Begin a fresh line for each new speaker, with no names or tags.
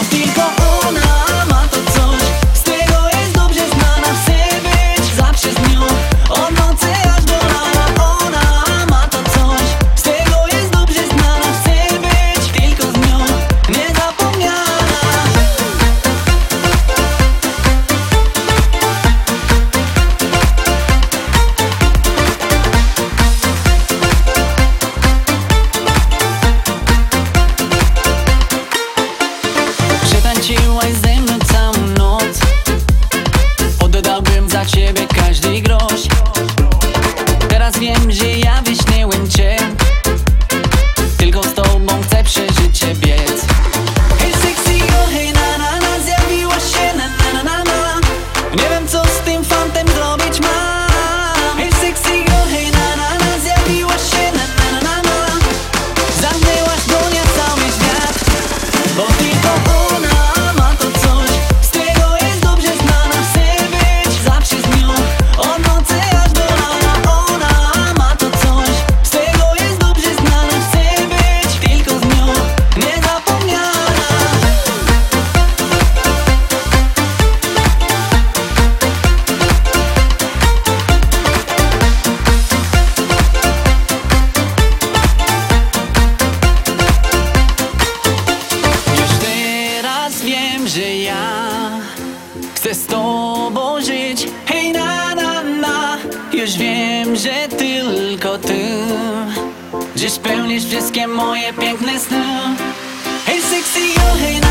tylko ona ma to coś, z tego jest dobrze znana. Chcę być zawsze z nią, od nocy aż do rana. Ona ma to coś, z tego jest dobrze znana. Chcę być tylko z nią, niezapomniana. Przetańczyłaś ze mną całą noc, oddałbym za ciebie każdy grosz. Teraz wiem, że ja wyśniłem cię, tylko z tobą chcę przeżyć cię biec. Hej sexy, oh hej na na na, zjawiłaś się na na na na na. Nie wiem co z tym fantem zrobić mam. Hej sexy, oh hej na na na, zjawiłaś się na na na na na. Zamknęłaś do niej cały świat, bo tylko ona ma to coś, z tego jest dobrze znana. Chcę być zawsze z nią, od nocy aż do rana. Ona ma to coś, z tego jest dobrze znana. Chcę być tylko z nią, niezapomniana. Już teraz wiem, że ja chcę z tobą żyć. Hej na na na, już wiem, że tylko ty dziś spełnisz wszystkie moje piękne sny. Hej sexy, oh hej na